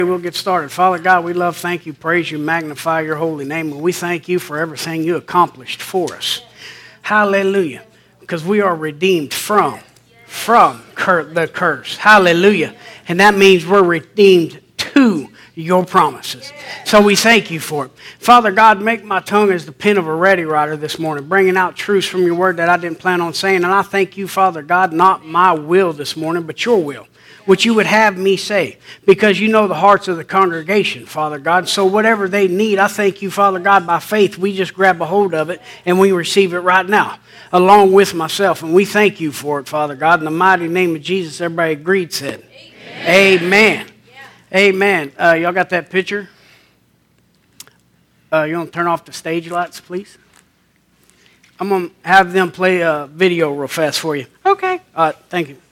We'll get started. Father God, we love, thank you, praise you, magnify your holy name, and we thank you for everything you accomplished for us. Hallelujah. Because we are redeemed from the curse. Hallelujah. And that means we're redeemed to your promises. So we thank you for it. Father God, make my tongue as the pen of a ready writer this morning, bringing out truths from your word that I didn't plan on saying. And I thank you, Father God, not my will this morning, but your will, which you would have me say, because you know the hearts of the congregation, Father God. So whatever they need, I thank you, Father God, by faith, we just grab a hold of it and we receive it right now, along with myself. And we thank you for it, Father God. In the mighty name of Jesus, everybody agreed, said, Amen. Amen. Y'all got that picture? You want to turn off the stage lights, please? I'm going to have them play a video real fast for you. Okay. All right. Thank you.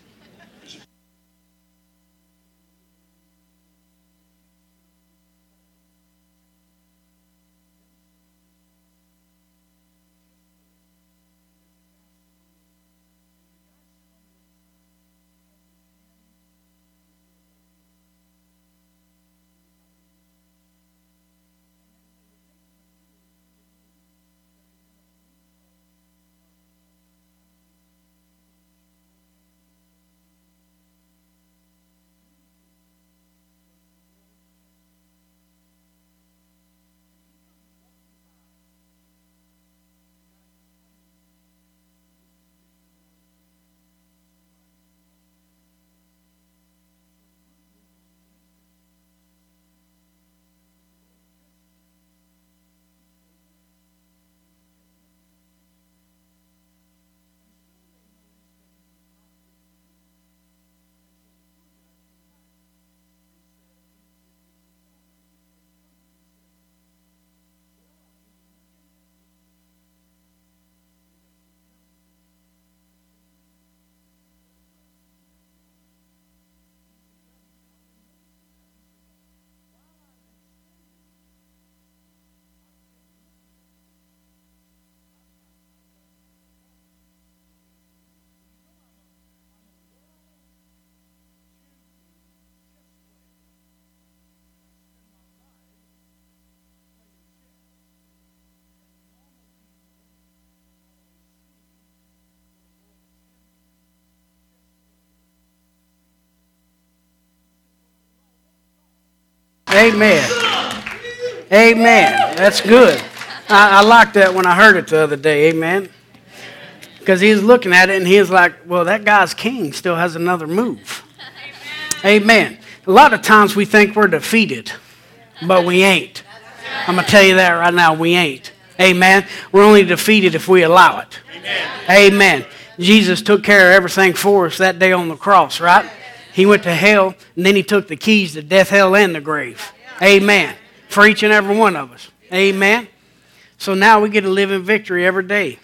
Amen. Amen. That's good. I liked that when I heard it the other day. Amen. Because he was looking at it and he was like, well, that guy's king still has another move. Amen. A lot of times we think we're defeated, but we ain't. I'm going to tell you that right now. We ain't. Amen. We're only defeated if we allow it. Amen. Jesus took care of everything for us that day on the cross, right? He went to hell, and then he took the keys to death, hell, and the grave. Amen. For each and every one of us. Amen. So now we get to live in victory every day.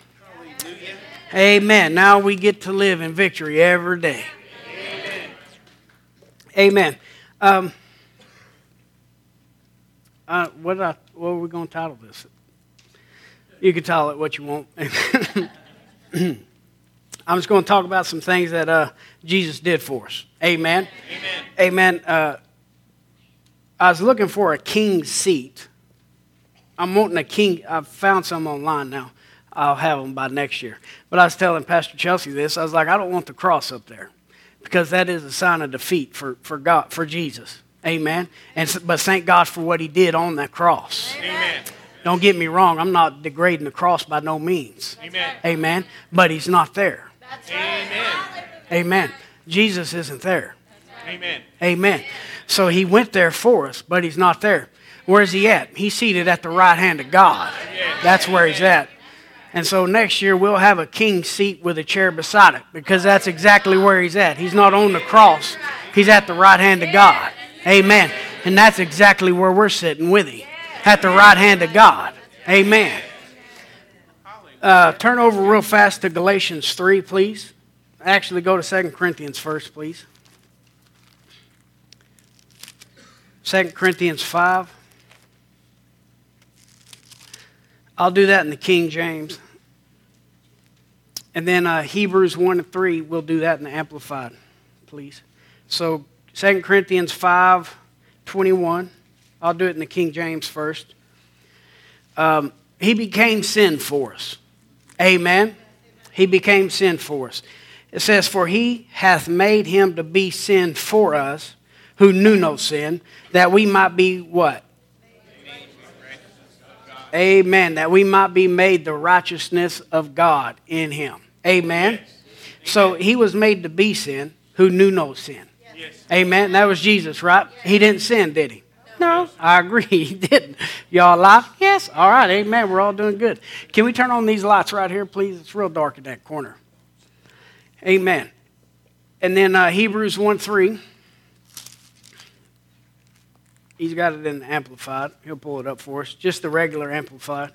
Amen. Now we get to live in victory every day. Amen. What are we going to title this? You can title it what you want. I'm just going to talk about some things that Jesus did for us. Amen. Amen. I was looking for a king's seat. I'm wanting a king. I've found some online now. I'll have them by next year. But I was telling Pastor Chelsea this. I was like, I don't want the cross up there because that is a sign of defeat for God, for Jesus. Amen. But thank God for what he did on that cross. Amen. Don't get me wrong. I'm not degrading the cross by no means. Amen. Amen. But he's not there. Amen. Amen. Jesus isn't there. Amen. Amen. So he went there for us, but he's not there. Where's he at? He's seated at the right hand of God. That's where he's at. And so next year we'll have a king's seat with a chair beside it because that's exactly where he's at. He's not on the cross. He's at the right hand of God. Amen. And that's exactly where we're sitting with him. At the right hand of God. Amen. Turn over real fast to Galatians 3, please. Actually, go to 2 Corinthians first, please. 2 Corinthians 5. I'll do that in the King James. And then Hebrews 1 and 3, we'll do that in the Amplified, please. So 2 Corinthians 5, 21. I'll do it in the King James first. He became sin for us. Amen. He became sin for us. It says, for he hath made him to be sin for us, who knew no sin, that we might be what? Amen. That we might be made the righteousness of God in him. Amen. Yes. So he was made to be sin, who knew no sin. Yes. Amen. That was Jesus, right? He didn't sin, did he? No, I agree. He didn't. Y'all alive? Yes. All right. Amen. We're all doing good. Can we turn on these lights right here, please? It's real dark in that corner. Amen. And then Hebrews 1:3. He's got it in the Amplified. He'll pull it up for us. Just the regular Amplified.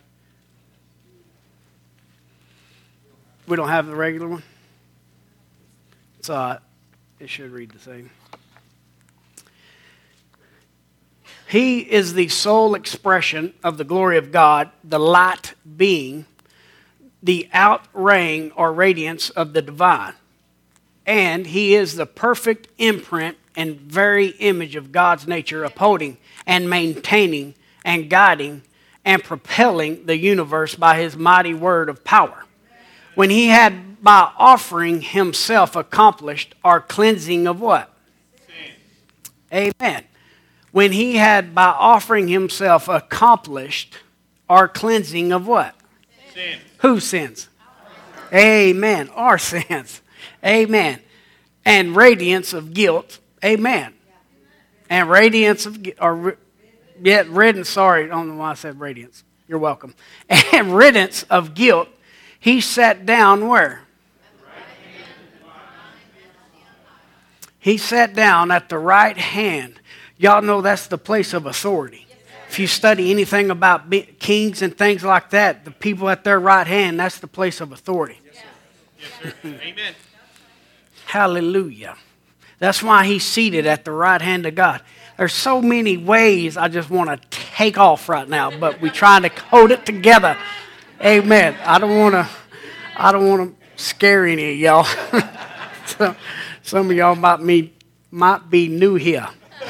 We don't have the regular one? It's all right. It should read the same. He is the sole expression of the glory of God, the light being, the outraying or radiance of the divine. And he is the perfect imprint and very image of God's nature, upholding and maintaining and guiding and propelling the universe by his mighty word of power. When he had by offering himself accomplished our cleansing of what? Sin. Amen. When he had by offering himself accomplished our cleansing of what? Sin. Whose sins? Amen. Our sins. Amen. And radiance of guilt. Amen. And radiance of riddance. Sorry, I don't know why I said radiance. You're welcome. And riddance of guilt. He sat down where? He sat down at the right hand. Y'all know that's the place of authority. If you study anything about kings and things like that, the people at their right hand, that's the place of authority. Yes, sir. Amen. Hallelujah. That's why he's seated at the right hand of God. There's so many ways I just want to take off right now, but we're trying to hold it together. Amen. I don't want to scare any of y'all. So, some of y'all might be new here.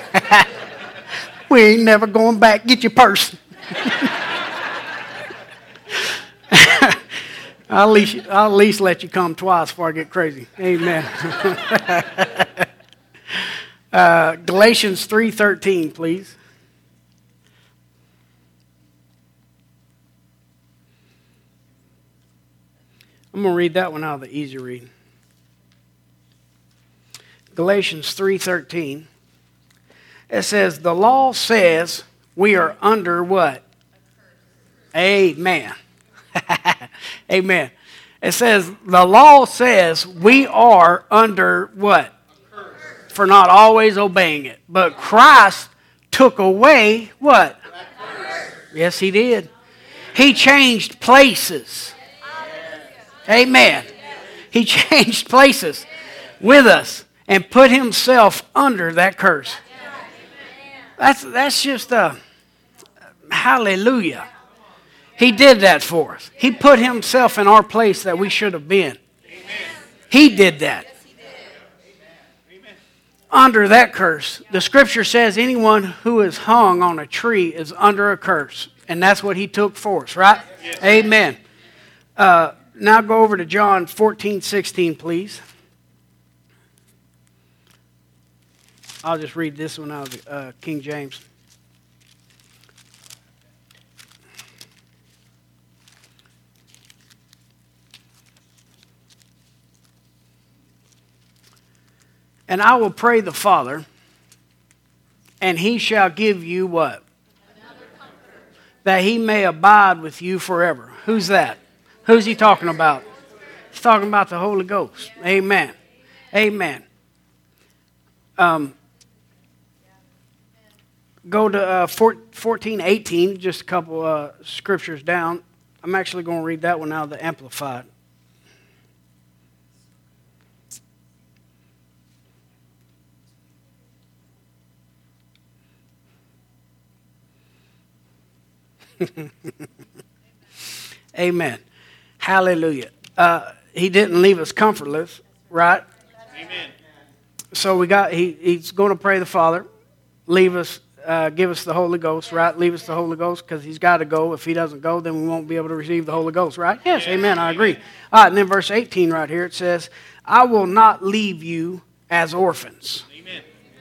We ain't never going back. Get your purse. I'll at least let you come twice before I get crazy. Amen. Galatians 3:13, please. I'm going to read that one out of the easy read. Galatians 3:13. It says, the law says we are under what? Amen. Amen. It says, the law says we are under what? For not always obeying it. But Christ took away what? Yes, he did. He changed places. Amen. He changed places with us and put himself under that curse. That's just a hallelujah. He did that for us. He put himself in our place that we should have been. He did that. Under that curse. The scripture says anyone who is hung on a tree is under a curse. And that's what he took for us, right? Yes. Amen. Now go over to John 14:16, please. I'll just read this one out of King James. And I will pray the Father, and he shall give you what? That he may abide with you forever. Who's that? Who's he talking about? He's talking about the Holy Ghost. Amen. Amen. Go to 14:18, just a couple scriptures down. I'm actually going to read that one out of the Amplified. Amen. Hallelujah. He didn't leave us comfortless, right? Amen. So he's going to pray the Father, leave us give us the Holy Ghost, right? Leave us the Holy Ghost because he's got to go. If he doesn't go, then we won't be able to receive the Holy Ghost, right? Yes, amen, I agree. All right, and then verse 18 right here, it says, I will not leave you as orphans. Amen.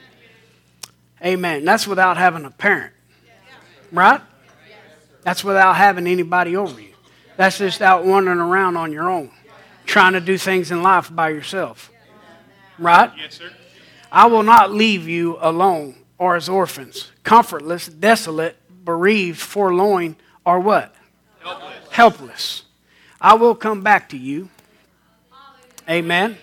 Amen. That's without having a parent, right? That's without having anybody over you. That's just out wandering around on your own, trying to do things in life by yourself, right? Yes, sir. I will not leave you alone or as orphans, comfortless, desolate, bereaved, forlorn, or what? Helpless. Helpless. I will come back to you. Amen.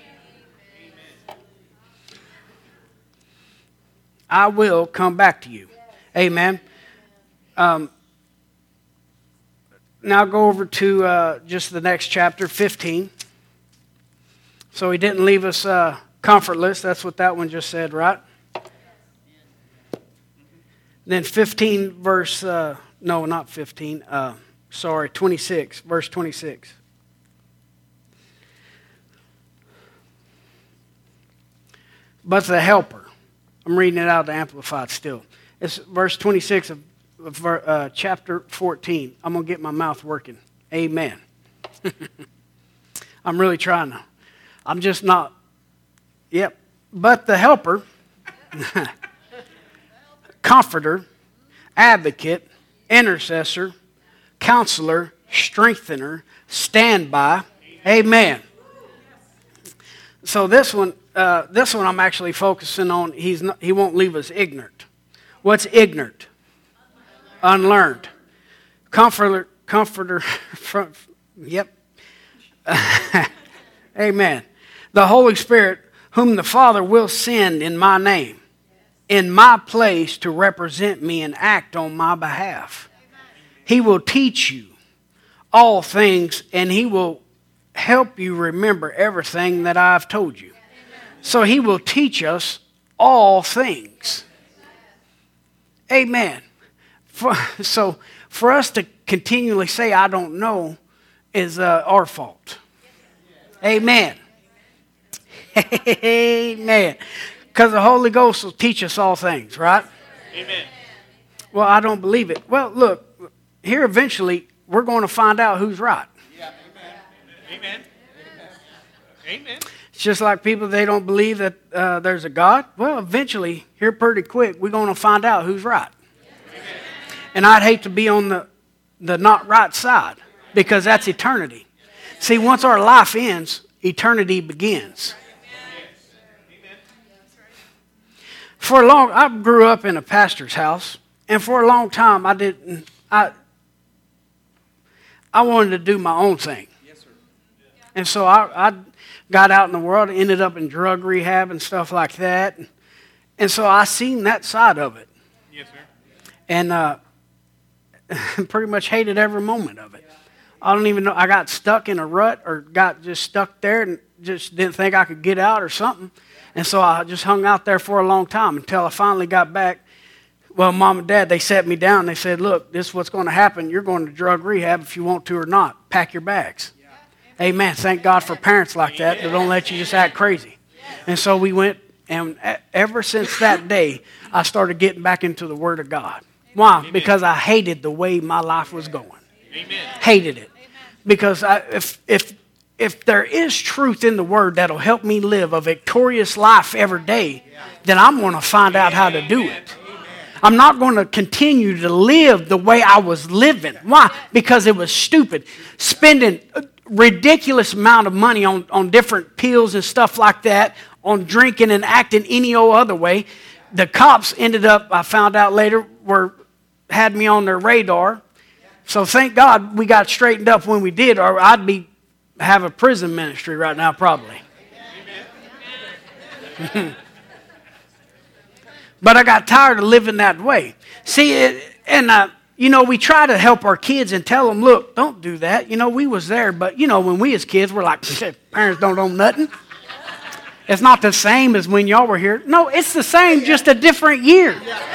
I will come back to you. Amen. Now go over to just the next chapter, 15. So he didn't leave us comfortless. That's what that one just said, right? Then 15 verse, no, not 15, 26, verse 26. But the helper, I'm reading it out of the Amplified still. It's verse 26 of chapter 14. I'm going to get my mouth working. Amen. I'm really trying to. I'm just not. Yep. But the helper, comforter, advocate, intercessor, counselor, strengthener, standby. Amen. So this one I'm actually focusing on. He won't leave us ignorant. What's ignorant? Unlearned. Comforter. Yep. Amen. The Holy Spirit, whom the Father will send in my name, in my place to represent me and act on my behalf. He will teach you all things, and he will help you remember everything that I've told you. So he will teach us all things. Amen. So for us to continually say, I don't know, is our fault. Amen. Amen. Because the Holy Ghost will teach us all things, right? Amen. Well, I don't believe it. Well, look, here eventually we're going to find out who's right. Yeah. Amen. Amen. It's just like people, they don't believe that there's a God. Well, eventually, here pretty quick, we're going to find out who's right. Amen. And I'd hate to be on the not right side because that's eternity. See, once our life ends, eternity begins. I grew up in a pastor's house, and for a long time I wanted to do my own thing. Yes, sir. And so I got out in the world, ended up in drug rehab and stuff like that. And so I seen that side of it. Yes, sir. And pretty much hated every moment of it. I don't even know, I got stuck in a rut or got just stuck there and just didn't think I could get out or something. And so I just hung out there for a long time until I finally got back. Well, Mom and Dad, they sat me down. They said, look, this is what's going to happen. You're going to drug rehab if you want to or not. Pack your bags. Yeah. Amen. Thank God for parents like that don't let you just act crazy. And so we went, and ever since that day, I started getting back into the Word of God. Why? Amen. Because I hated the way my life was going. Amen. Hated it. Because if there is truth in the Word that'll help me live a victorious life every day, then I'm going to find out how to do it. I'm not going to continue to live the way I was living. Why? Because it was stupid. Spending a ridiculous amount of money on different pills and stuff like that, on drinking and acting any old other way. The cops ended up, I found out later, had me on their radar. So thank God we got straightened up when we did, or I'd have a prison ministry right now probably. But I got tired of living that way. See, we try to help our kids and tell them, look, don't do that. We was there, but, when we as kids were like, parents don't own nothing. It's not the same as when y'all were here. No, it's the same, just a different year.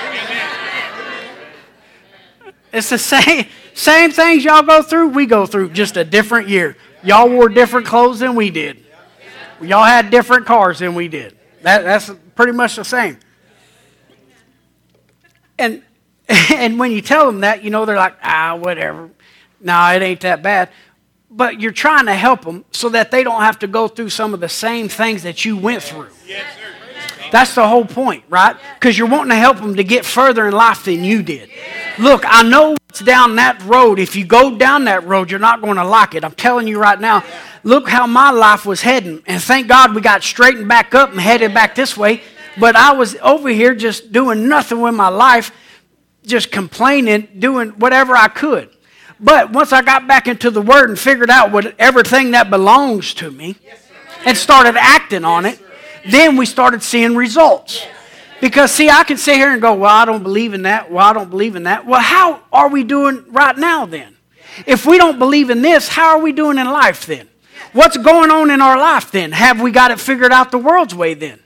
It's the same things y'all go through, we go through, just a different year. Y'all wore different clothes than we did. Y'all had different cars than we did. That's pretty much the same. And and when you tell them that, they're like, whatever. No, it ain't that bad. But you're trying to help them so that they don't have to go through some of the same things that you went through. Yes, sir. That's the whole point, right? Because you're wanting to help them to get further in life than you did. Look, I know it's down that road. If you go down that road, you're not going to like it. I'm telling you right now, look how my life was heading. And thank God we got straightened back up and headed back this way. But I was over here just doing nothing with my life, just complaining, doing whatever I could. But once I got back into the Word and figured out everything that belongs to me and started acting on it, then we started seeing results. Because, see, I can sit here and go, well, I don't believe in that. Well, I don't believe in that. Well, how are we doing right now then? If we don't believe in this, how are we doing in life then? What's going on in our life then? Have we got it figured out the world's way then?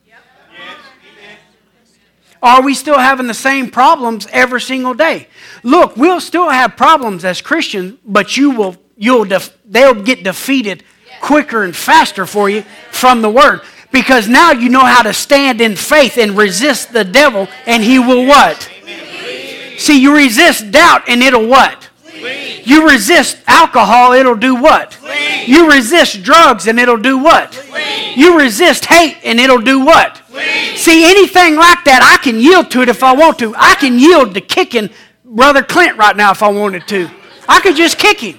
Are we still having the same problems every single day? Look, we'll still have problems as Christians, but they'll get defeated quicker and faster for you from the Word. Because now you know how to stand in faith and resist the devil, and he will what? See, you resist doubt, and it'll what? You resist alcohol, it'll do what? You resist drugs, and it'll do what? You resist hate, and it'll do what? See, anything like that, I can yield to it if I want to. I can yield to kicking Brother Clint right now if I wanted to. I could just kick him.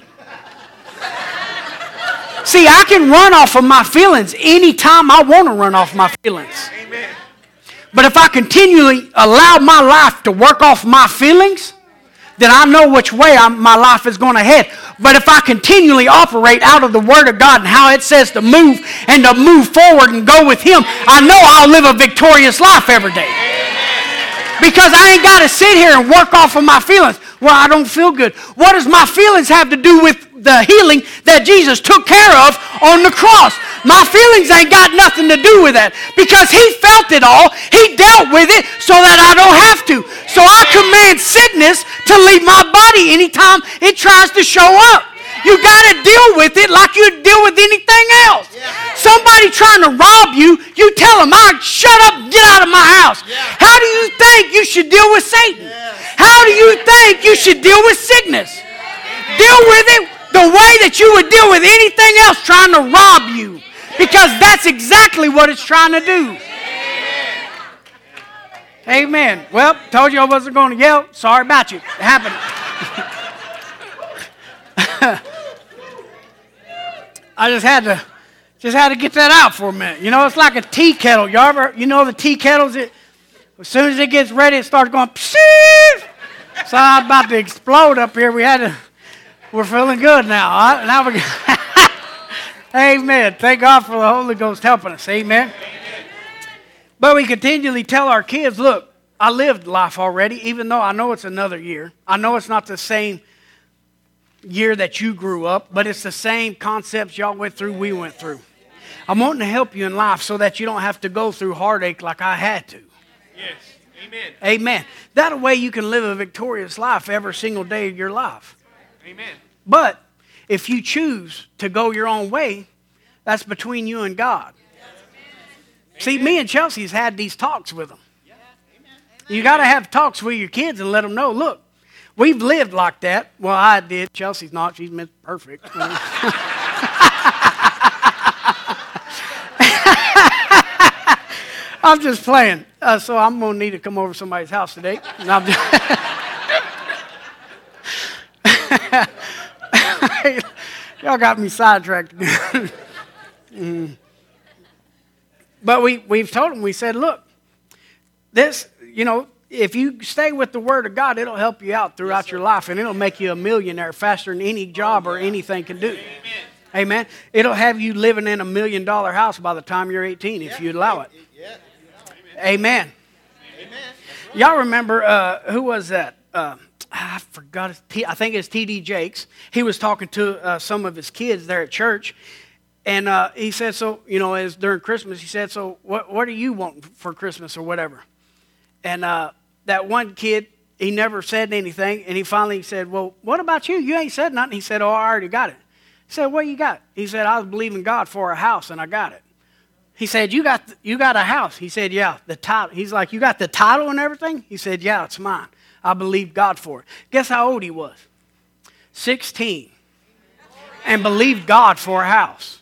See, I can run off of my feelings anytime I want to run off my feelings. But if I continually allow my life to work off my feelings, then I know which way my life is going to head. But if I continually operate out of the Word of God and how it says to move and to move forward and go with Him, I know I'll live a victorious life every day. Because I ain't got to sit here and work off of my feelings. Well, I don't feel good. What does my feelings have to do with the healing that Jesus took care of on the cross? My feelings ain't got nothing to do with that. Because He felt it all. He dealt with it so that I don't have to. So I command sickness to leave my body anytime it tries to show up. You got to deal with it like you deal with anything else. Somebody trying to rob you, you tell them, shut up, get out of my house. How do you think you should deal with Satan? How do you think you should deal with sickness? Deal with it the way that you would deal with anything else trying to rob you. Because that's exactly what it's trying to do. Amen. Well, told you I wasn't going to yell. Sorry about you. It happened. I just had to get that out for a minute. It's like a tea kettle. The tea kettles, as soon as it gets ready, it starts going, pshh! So I'm about to explode up here. We're feeling good now. Now we're Amen. Thank God for the Holy Ghost helping us. Amen. But we continually tell our kids, look, I lived life already, even though I know it's another year. I know it's not the same year that you grew up, but it's the same concepts y'all went through, we went through. I'm wanting to help you in life so that you don't have to go through heartache like I had to. Yes. Amen. Amen. That way you can live a victorious life every single day of your life. Amen. But if you choose to go your own way, that's between you and God. See, me and Chelsea's had these talks with them. You got to have talks with your kids and let them know, look, we've lived like that. Well, I did. Chelsea's not. She's Miss Perfect. I'm just playing. So I'm going to need to come over to somebody's house today. And I'm y'all got me sidetracked again. But we've told them, we said, look, this, if you stay with the Word of God, it'll help you out throughout your life, and it'll make you a millionaire faster than any job or anything can do. Amen. It'll have you living in $1 million house by the time you're 18 if you allow it. Amen. Y'all remember, who was that? I forgot. I think it's T.D. Jakes. He was talking to some of his kids there at church. And he said, so, as during Christmas, he said, so what do you want for Christmas or whatever? And that one kid, he never said anything. And he finally said, well, what about you? You ain't said nothing. He said, oh, I already got it. He said, what you got? He said, I was believing God for a house, and I got it. He said, you got a house. He said, yeah, the title. He's like, you got the title and everything? He said, yeah, it's mine. I believed God for it. Guess how old he was? 16. And believed God for a house.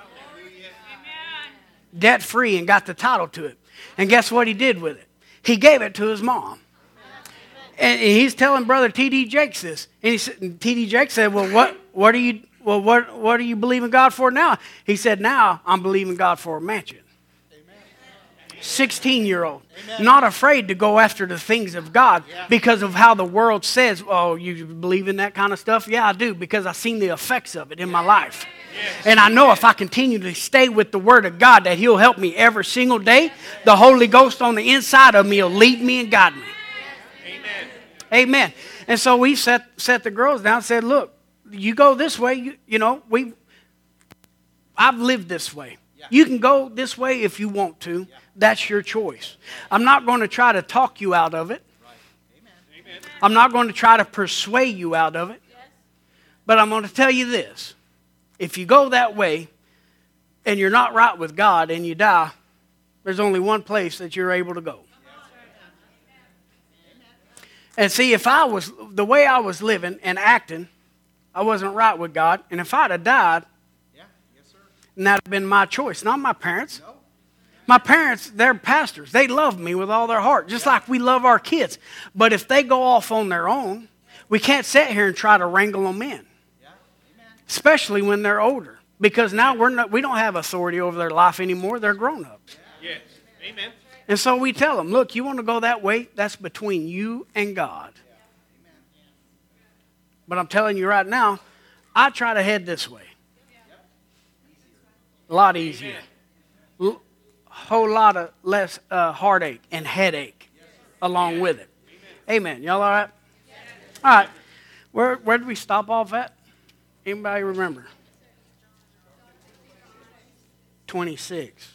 Debt free and got the title to it. And guess what he did with it? He gave it to his mom. And he's telling Brother T.D. Jakes this. And T.D. Jakes said, well, what are you believing God for now? He said, now I'm believing God for a mansion. 16-year-old. Not afraid to go after the things of God because of how the world says, oh, you believe in that kind of stuff? Yeah, I do, because I've seen the effects of it in my life. And I know if I continue to stay with the Word of God that He'll help me every single day. The Holy Ghost on the inside of me will lead me and guide me. Amen. And so we set the girls down and said, look, you go this way, I've lived this way. You can go this way if you want to. That's your choice. I'm not going to try to talk you out of it. I'm not going to try to persuade you out of it. But I'm going to tell you this. If you go that way and you're not right with God and you die, there's only one place that you're able to go. And see, if I was, the way I was living and acting, I wasn't right with God. And if I'd have died, and that would have been my choice, not my parents. My parents, they're pastors. They love me with all their heart, just like we love our kids. But if they go off on their own, we can't sit here and try to wrangle them in. Especially when they're older. Because now we don't have authority over their life anymore. They're grown-ups. Yes. Amen. And so we tell them, look, you want to go that way? That's between you and God. But I'm telling you right now, I try to head this way. A lot easier. A whole lot of less heartache and headache along with it. Amen. Y'all all right? All right. Where did we stop off at? Anybody remember? 26.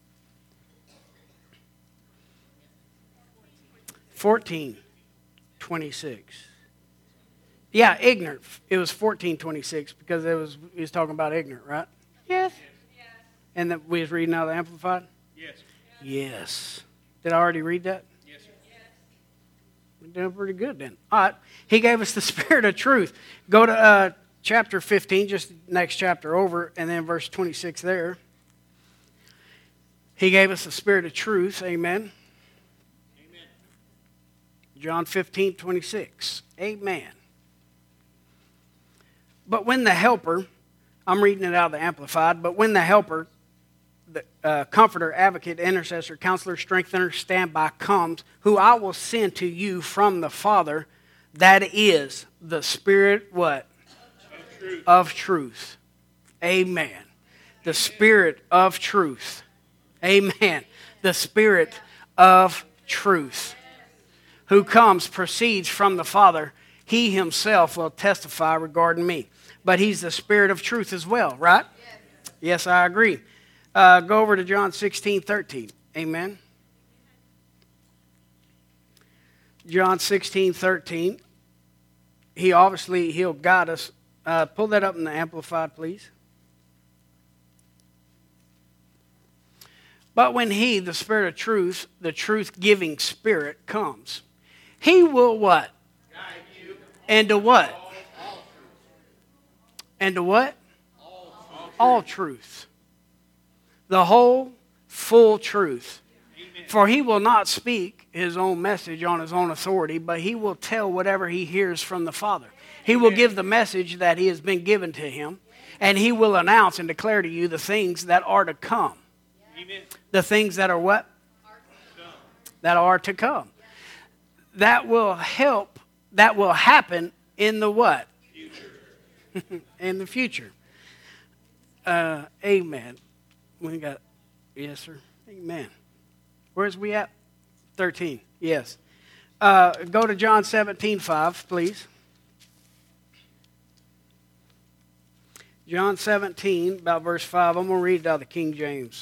14:26. Yeah, ignorant. It was 14:26 because he was talking about ignorant, right? Yes. And that we was reading out of the Amplified? Yes. Yes. Did I already read that? Yes, sir. We're doing pretty good then. All right. He gave us the spirit of truth. Go to chapter 15, just next chapter over, and then verse 26 there. He gave us the spirit of truth. Amen. Amen. John 15:26. Amen. But when the Helper, I'm reading it out of the Amplified, but when the Helper, the Comforter, Advocate, Intercessor, Counselor, Strengthener, Standby comes, who I will send to you from the Father, that is the Spirit, what? Of truth. Amen. The Spirit of truth. Amen. The Spirit of truth. Who comes, proceeds from the Father. He himself will testify regarding me. But he's the Spirit of truth as well, right? Yes, I agree. Go over to John 16:13. Amen. John 16:13. He'll guide us. Pull that up in the Amplified, please. But when he, the Spirit of truth, the truth-giving Spirit, comes, he will what? Guide you. And to what? And to what? All truth. The whole, full truth. Amen. For he will not speak his own message on his own authority, but he will tell whatever he hears from the Father. He will give the message that he has been given to him, and he will announce and declare to you the things that are to come. Amen. The things that are what? That are to come. That will help, that will happen in the what? Future. In the future. Amen. We got, yes, sir. Amen. Where's we at? 13. Yes. Go to John 17:5, please. John 17, about verse 5. I'm going to read it out of the King James.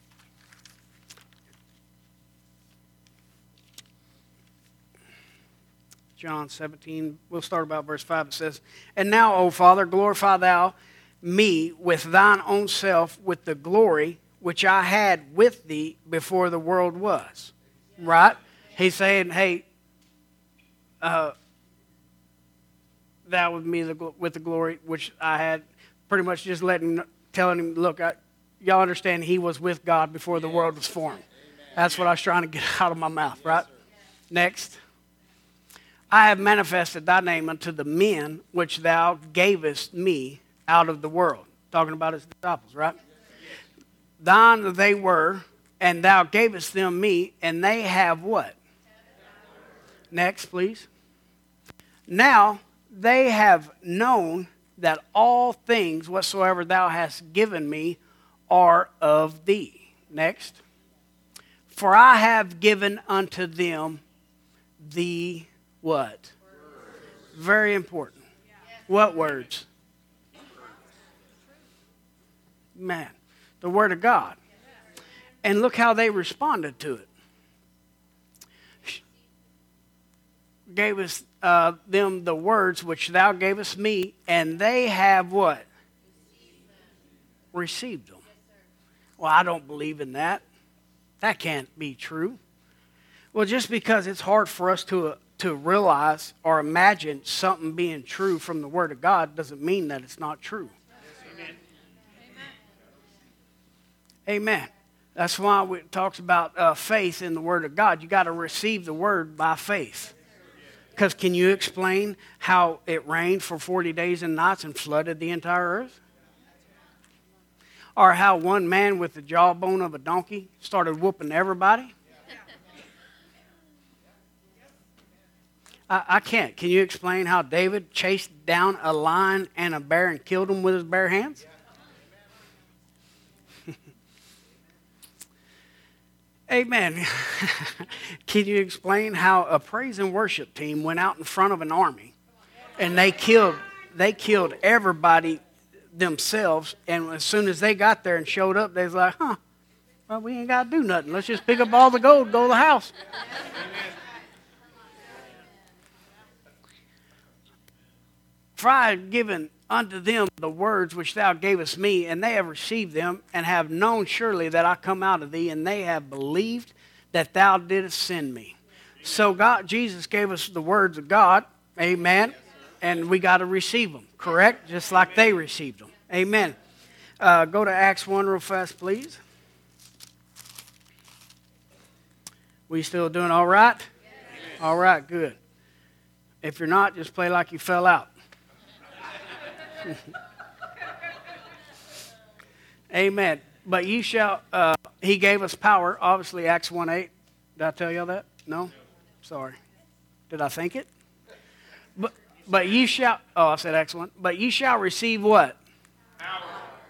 John 17, we'll start about verse 5. It says, And now, O Father, glorify thou me with thine own self, with the glory which I had with thee before the world was. Right? He's saying, hey, thou with me with the glory which I had. Pretty much just telling him, look, y'all understand he was with God before the world was formed. That's what I was trying to get out of my mouth, right? Next. I have manifested thy name unto the men which thou gavest me out of the world. Talking about his disciples, right? Thine they were, and thou gavest them me, and they have what? Next, please. Now they have known that all things whatsoever thou hast given me are of thee. Next. For I have given unto them the what? Very important. What words? Man, the Word of God. And look how they responded to it. Gave us them the words which thou gavest me, and they have what? Received them. Well, I don't believe in that. That can't be true. Well, just because it's hard for us to realize or imagine something being true from the Word of God doesn't mean that it's not true. Amen. Amen. That's why it talks about faith in the Word of God. You got to receive the Word by faith. Because can you explain how it rained for 40 days and nights and flooded the entire earth? Or how one man with the jawbone of a donkey started whooping everybody? I can't. Can you explain how David chased down a lion and a bear and killed them with his bare hands? Amen. Can you explain how a praise and worship team went out in front of an army and they killed everybody themselves, and as soon as they got there and showed up, they was like, well, we ain't got to do nothing. Let's just pick up all the gold, go to the house. For I have given unto them the words which thou gavest me, and they have received them, and have known surely that I come out of thee, and they have believed that thou didst send me. So Jesus gave us the words of God, amen, and we got to receive them, correct? Just like they received them, amen. Go to Acts 1 real fast, please. We still doing all right? All right, good. If you're not, just play like you fell out. Amen. But ye shall, he gave us power, obviously Acts 1:8. Did I tell y'all that? No? Sorry. Did I think it? But ye shall, I said Acts 1. But ye shall receive what? Power.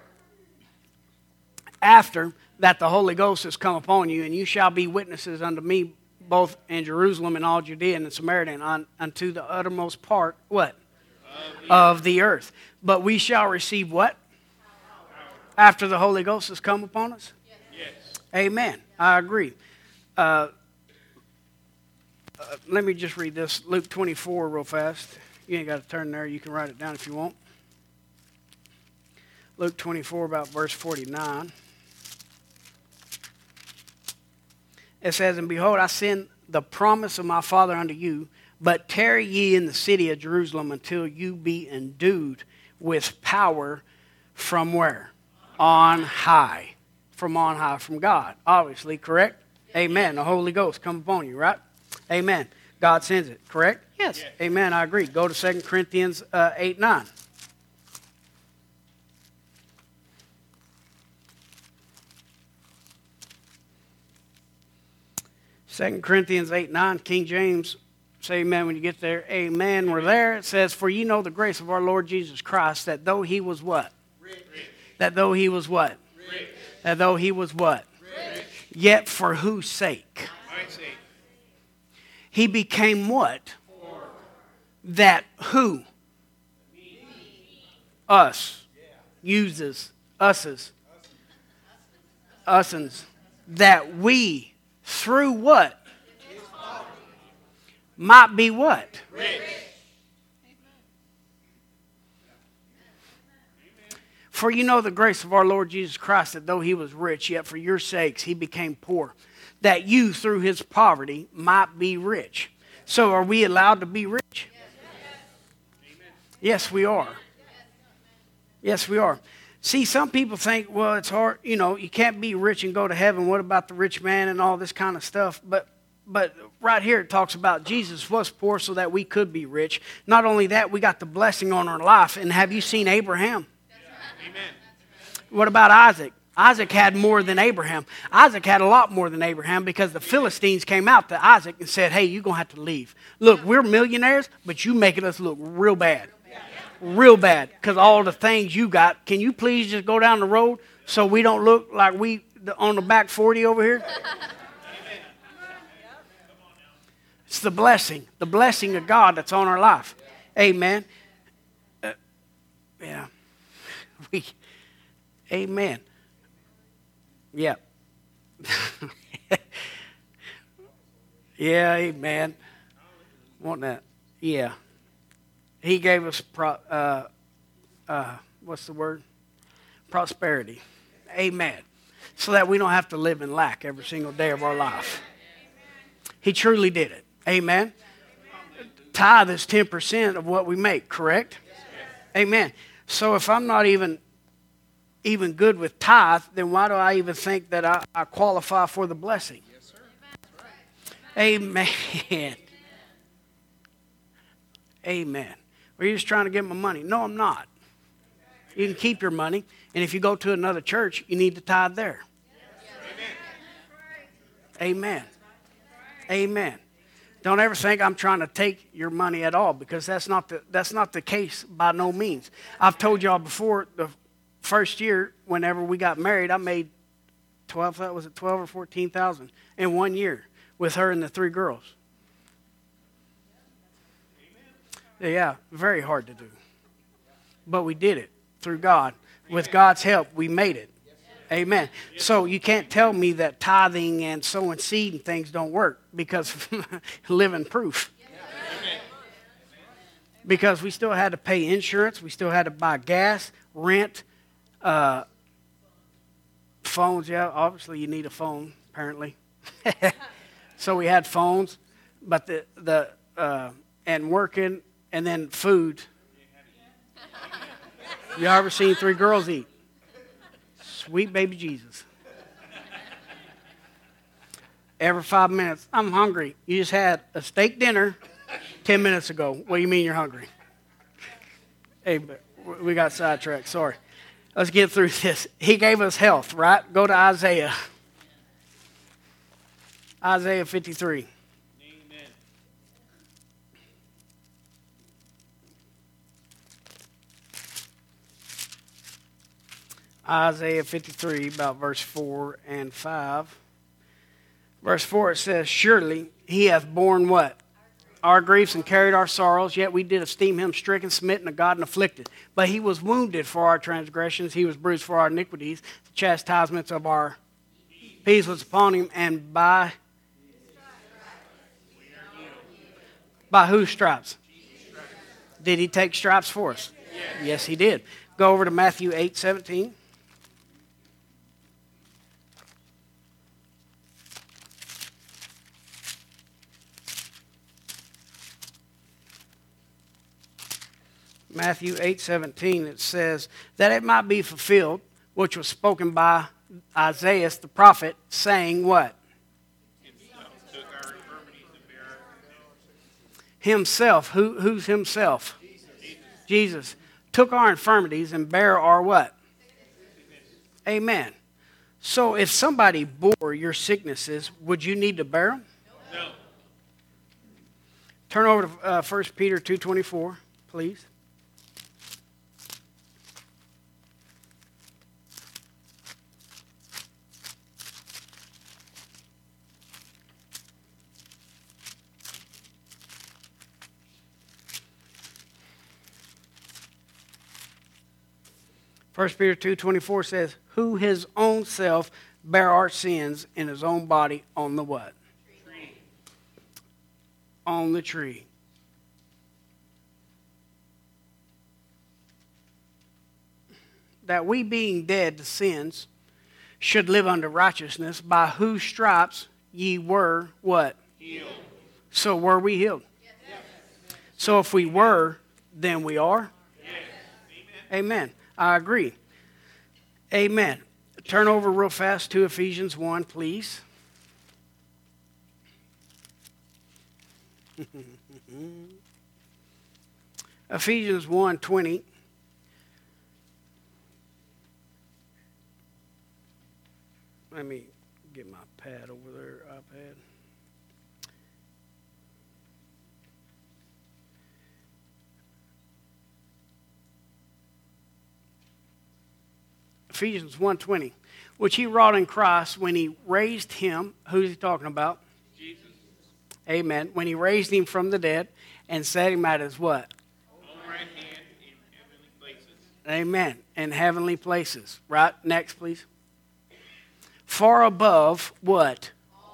After that the Holy Ghost has come upon you, and you shall be witnesses unto me both in Jerusalem and all Judea and Samaria and unto the uttermost part, what? Of the earth. But we shall receive what? After the Holy Ghost has come upon us? Yes. Amen. I agree. Let me just read this. Luke 24 real fast. You ain't got to turn there. You can write it down if you want. Luke 24, about verse 49. It says, and behold, I send the promise of my Father unto you, but tarry ye in the city of Jerusalem until you be endued with power from where? On high. From on high, from God. Obviously, correct? Amen. The Holy Ghost come upon you, right? Amen. God sends it, correct? Yes. Amen. I agree. Go to 2 Corinthians 8:9. Second Corinthians 8:9, King James, say amen when you get there. Amen. We're there. It says, for ye know the grace of our Lord Jesus Christ, that though he was what? Rich. That though he was what? Rich. That though he was what? Rich. Yet for whose sake? My sake. He became what? Poor. That who? Me. Us. Yeah. Uses. Us's. Us'ns. That we, through what? Might be what? Rich. For you know the grace of our Lord Jesus Christ, that though he was rich, yet for your sakes he became poor, that you through his poverty might be rich. So are we allowed to be rich? Yes, we are. Yes, we are. See, some people think, well, it's hard, you can't be rich and go to heaven. What about the rich man and all this kind of stuff? But right here it talks about Jesus was poor so that we could be rich. Not only that, we got the blessing on our life. And have you seen Abraham? Amen. What about Isaac? Isaac had more than Abraham. Isaac had a lot more than Abraham because the Philistines came out to Isaac and said, hey, you're going to have to leave. Look, we're millionaires, but you making us look real bad. Real bad because all the things you got. Can you please just go down the road so we don't look like we on the back 40 over here? It's the blessing of God that's on our life. Amen. Yeah. Amen. Yeah. Yeah, amen. Want that? Yeah. He gave us, what's the word? Prosperity. Amen. So that we don't have to live in lack every single day of our life. He truly did it. Amen. Tithe is 10% of what we make, correct? Amen. So if I'm not even good with tithe, then why do I even think that I qualify for the blessing? Amen. Amen. Or you're just trying to get my money. No, I'm not. You can keep your money. And if you go to another church, you need to tithe there. Amen. Amen. Don't ever think I'm trying to take your money at all, because that's not the case by no means. I've told y'all before, the first year, whenever we got married, I made 12 or 14,000 in 1 year with her and the 3 girls. Yeah, very hard to do. But we did it through God. With God's help, we made it. Amen. So you can't tell me that tithing and sowing seed and things don't work, because living proof. Because we still had to pay insurance. We still had to buy gas, rent, phones. Yeah, obviously you need a phone, apparently. So we had phones, but and working, and then food. You ever seen 3 girls eat? Sweet baby Jesus. Every 5 minutes, I'm hungry. You just had a steak dinner 10 minutes ago. What do you mean you're hungry? Hey, we got sidetracked. Sorry. Let's get through this. He gave us health, right? Go to Isaiah. Isaiah 53. Amen. Isaiah 53, about verse 4 and 5. Verse 4, it says, surely he hath borne what? Our griefs and carried our sorrows, yet we did esteem him stricken, smitten of God, and afflicted. But he was wounded for our transgressions, he was bruised for our iniquities. The chastisements of our peace was upon him, and by whose stripes? Did he take stripes for us? Yes, he did. Go over to Matthew 8:17. Matthew 8:17, it says, that it might be fulfilled, which was spoken by Isaiah the prophet, saying what? Himself. Who's himself? Jesus. Took our infirmities and bare our what? Amen. So if somebody bore your sicknesses, would you need to bear them? No. Turn over to 1 Peter 2:24, please. First Peter 2:24 says, who his own self bare our sins in his own body on the what? Tree. On the tree. that we being dead to sins should live unto righteousness, by whose stripes ye were what? Healed. So were we healed? Yes. So if we were, then we are? Yes. Amen. I agree. Amen. Turn over real fast to Ephesians 1, please. Ephesians 1:20. Let me get my pad over there, iPad. Ephesians 1:20, which he wrought in Christ when he raised him. Who's he talking about? Jesus. Amen. When he raised him from the dead and set him at his what? On right hand in heavenly places. Amen. In heavenly places. Right? Next, please. Far above what?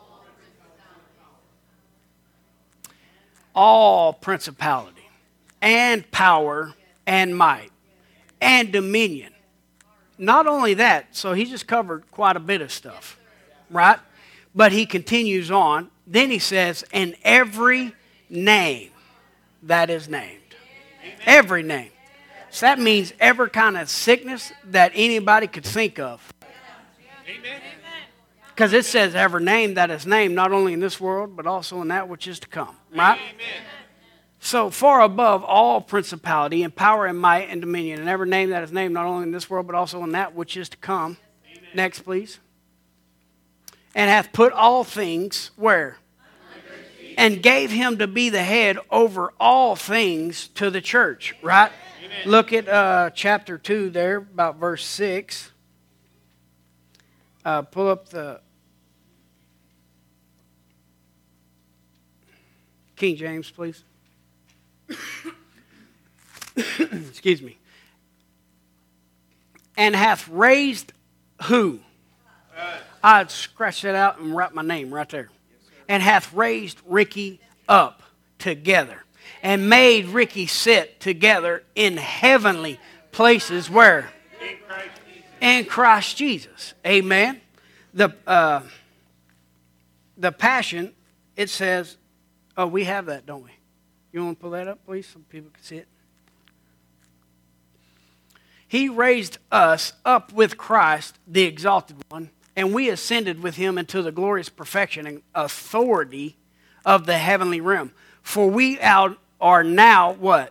All principality and power and might and dominion. Not only that, so he just covered quite a bit of stuff, right? But he continues on. Then he says, and every name that is named. Amen. Every name. So that means every kind of sickness that anybody could think of. Amen. Because it says every name that is named, not only in this world, but also in that which is to come, right? Amen. So far above all principality and power and might and dominion, and every name that is named, not only in this world, but also in that which is to come. Amen. Next, please. And hath put all things where? And gave him to be the head over all things to the church, right? Amen. Look at chapter 2 there, about verse 6. Pull up the King James, please. Excuse me. And hath raised who? I'd scratch that out and write my name right there. And hath raised Ricky up together. And made Ricky sit together in heavenly places where? In Christ Jesus. In Christ Jesus. Amen. The Passion, it says, oh, we have that, don't we? You want to pull that up, please, so people can see it? He raised us up with Christ, the exalted one, and we ascended with him into the glorious perfection and authority of the heavenly realm. For we are now what?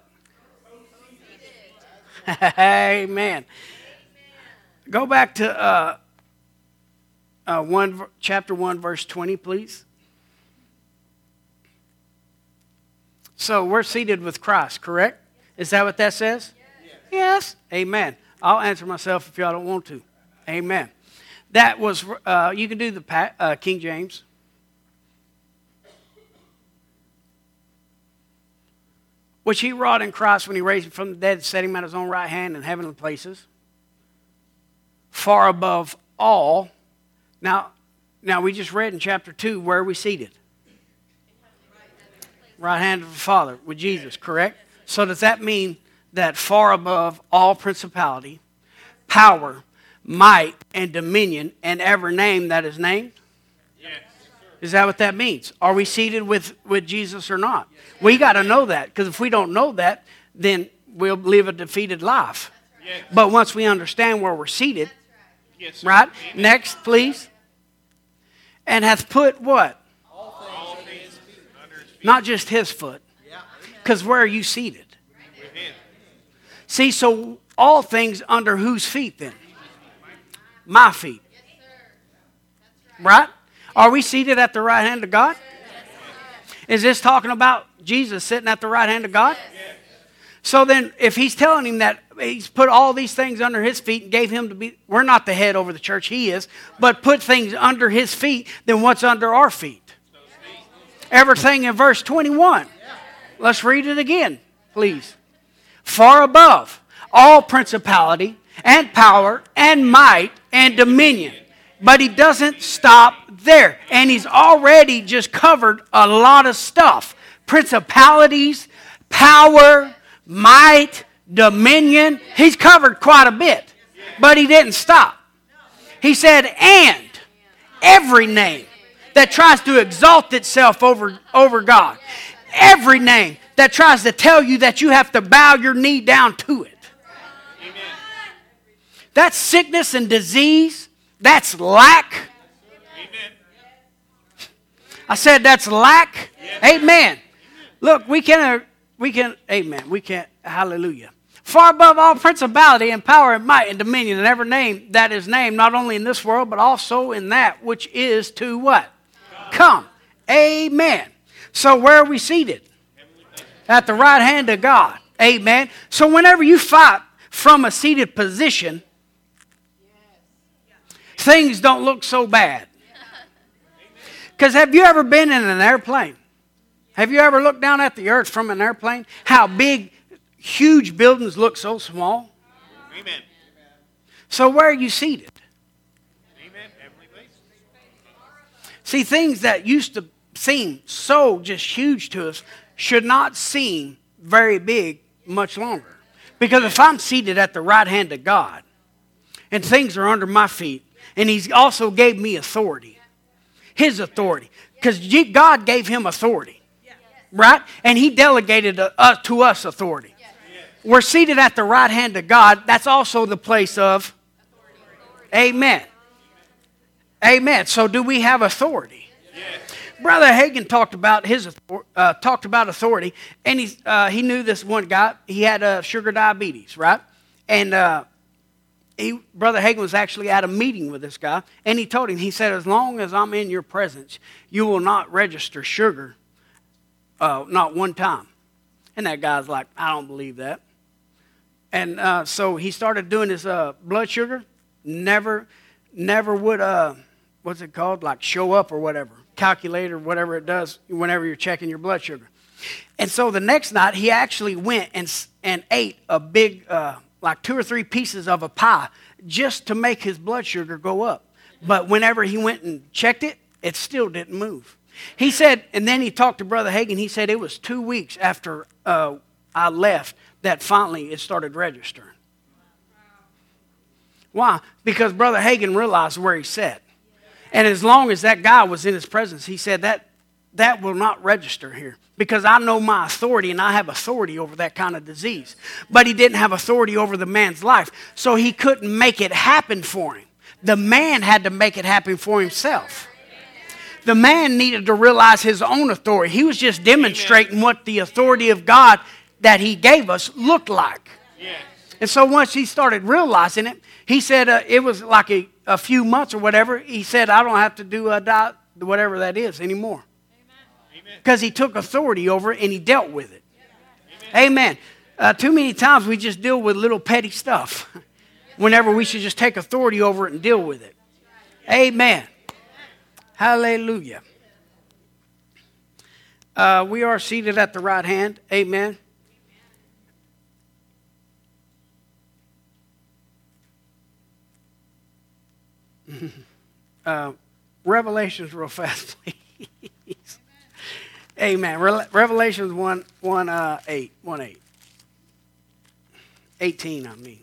Amen. Go back to chapter 1, verse 20, please. So we're seated with Christ, correct? Is that what that says? Yes. Amen. I'll answer myself if y'all don't want to. Amen. That was, you can do the King James. Which he wrought in Christ when he raised him from the dead and set him at his own right hand in heavenly places. Far above all. Now we just read in chapter 2, where are we seated? Right hand of the Father with Jesus, correct? So does that mean that far above all principality, power, might, and dominion, and every name that is named? Yes. Is that what that means? Are we seated with Jesus or not? We got to know that, because if we don't know that, then we'll live a defeated life. Yes. But once we understand where we're seated, Yes, sir. right? Amen. Next, please. And hath put what? All things under his feet. Not just his foot. Because where are you seated? With him. See, so all things under whose feet then? My feet. Right? Are we seated at the right hand of God? Is this talking about Jesus sitting at the right hand of God? So then, if he's telling him that he's put all these things under his feet and gave him to be, we're not the head over the church, he is, but put things under his feet, then what's under our feet? Everything in verse 21. Let's read it again, please. Far above all principality and power and might and dominion. But he doesn't stop there. And he's already just covered a lot of stuff. Principalities, power, might, dominion. He's covered quite a bit. But he didn't stop. He said, and every name that tries to exalt itself over God. Every name that tries to tell you that you have to bow your knee down to it. Amen. That's sickness and disease. That's lack. Amen. I said that's lack. Amen. Look, we can, amen. We can't, hallelujah. Far above all principality and power and might and dominion and every name that is named, not only in this world, but also in that which is to what? Come. Amen. So where are we seated? At the right hand of God. Amen. So whenever you fight from a seated position, things don't look so bad. Because have you ever been in an airplane? Have you ever looked down at the earth from an airplane? How big, huge buildings look so small? Amen. So where are you seated? Amen. Heavenly place. See, things that used to seem so just huge to us should not seem very big much longer. Because if I'm seated at the right hand of God, and things are under my feet, and He's also gave me authority, His authority, because God gave Him authority, right? And He delegated to us authority. We're seated at the right hand of God. That's also the place of amen. Amen. So do we have authority? Brother Hagin talked about authority, and he knew this one guy. He had sugar diabetes, right? And Brother Hagin was actually at a meeting with this guy, and he told him, he said, as long as I'm in your presence, you will not register sugar, not one time. And that guy's like, I don't believe that. And so he started doing his blood sugar. Never would, what's it called? Like show up or whatever. Calculator, whatever it does whenever you're checking your blood sugar. And so the next night, he actually went and ate a big, like 2 or 3 pieces of a pie just to make his blood sugar go up. But whenever he went and checked it, it still didn't move. He said, and then he talked to Brother Hagin. He said it was 2 weeks after I left that finally it started registering. Why? Because Brother Hagin realized where he sat. And as long as that guy was in his presence, he said that will not register here. Because I know my authority and I have authority over that kind of disease. But he didn't have authority over the man's life. So he couldn't make it happen for him. The man had to make it happen for himself. The man needed to realize his own authority. He was just demonstrating what the authority of God that He gave us looked like. Yes. And so once he started realizing it, he said it was like a few months or whatever. He said, I don't have to do a diet, whatever that is, anymore. Because he took authority over it and he dealt with it. Amen. Too many times we just deal with little petty stuff whenever we should just take authority over it and deal with it. Amen. Hallelujah. We are seated at the right hand. Amen. Revelations real fast, please. Amen. Revelations 1:8. 18, I mean.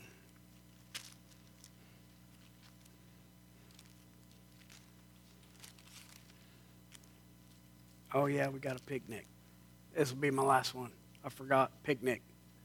Oh, yeah, we got a picnic. This will be my last one. I forgot. Picnic.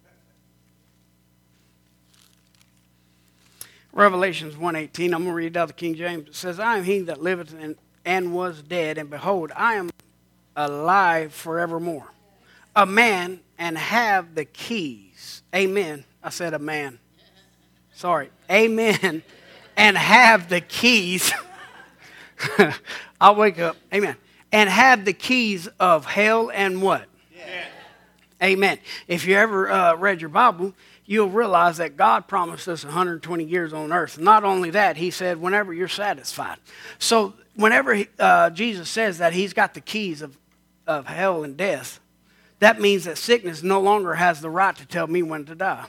Revelations 1:18. I'm going to read out the King James. It says, I am he that liveth and was dead, and behold, I am alive forevermore. A man, and have the keys. Amen. I said a man. Sorry. Amen. And have the keys. I'll wake up. Amen. And have the keys of hell and what? Yeah. Amen. If you ever read your Bible, you'll realize that God promised us 120 years on earth. Not only that, He said, whenever you're satisfied. So whenever Jesus says that He's got the keys of hell and death, that means that sickness no longer has the right to tell me when to die.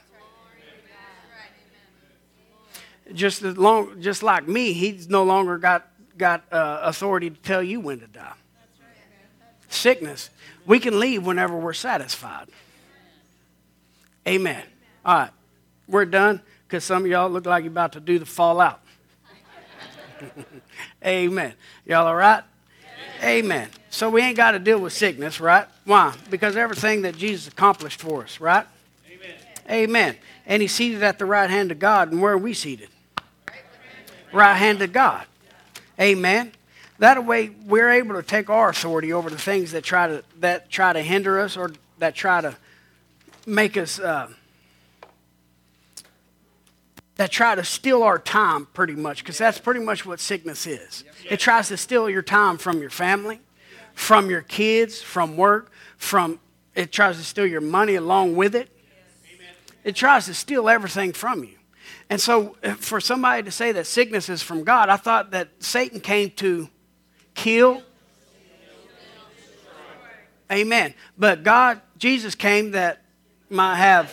Just like me, He's no longer got authority to tell you when to die. Sickness, we can leave whenever we're satisfied. Amen. All right, we're done. because some of y'all look like you're about to do the fallout. Amen. Y'all all right? Amen. So we ain't got to deal with sickness, right? Why? Because everything that Jesus accomplished for us, right? Amen. Amen. And he's seated at the right hand of God. And where are we seated? Right hand of God. Amen. That way we're able to take our authority over the things that try to hinder us or that try to make us that try to steal our time pretty much, because that's pretty much what sickness is. It tries to steal your time from your family, from your kids, from work, it tries to steal your money along with it. It tries to steal everything from you. And so for somebody to say that sickness is from God, I thought that Satan came to kill. Amen. But Jesus came that might have.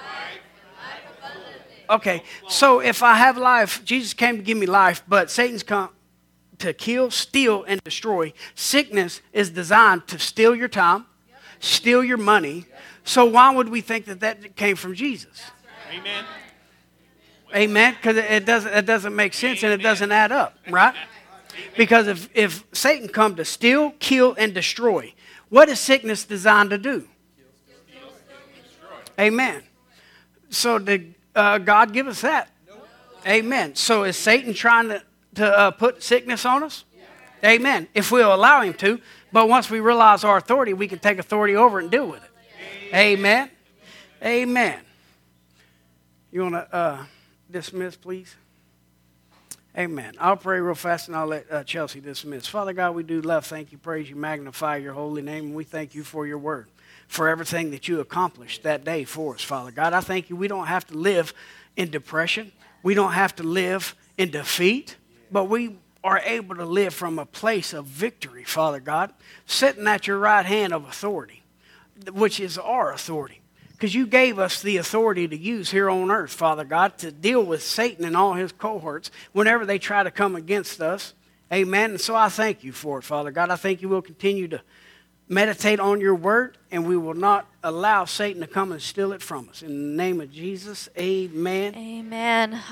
Okay, so if I have life, Jesus came to give me life, but Satan's come to kill, steal, and destroy. Sickness is designed to steal your time, steal your money. So why would we think that came from Jesus? Amen. Amen, because it doesn't make sense and it doesn't add up, right? Because if Satan come to steal, kill, and destroy, what is sickness designed to do? Amen. So did God give us that? Amen. So is Satan trying to put sickness on us? Amen. If we'll allow him to. But once we realize our authority, we can take authority over it and deal with it. Amen. Amen. You want to dismiss, please? Amen. I'll pray real fast and I'll let Chelsea dismiss. Father God, we do love, thank you, praise you, magnify your holy name, and we thank you for your word, for everything that you accomplished that day for us, Father God. I thank you we don't have to live in depression. We don't have to live in defeat, but we are able to live from a place of victory, Father God, sitting at your right hand of authority, which is our authority. Because you gave us the authority to use here on earth, Father God, to deal with Satan and all his cohorts whenever they try to come against us. Amen. And so I thank you for it, Father God. I think you will continue to meditate on your word, and we will not allow Satan to come and steal it from us. In the name of Jesus, amen. Amen.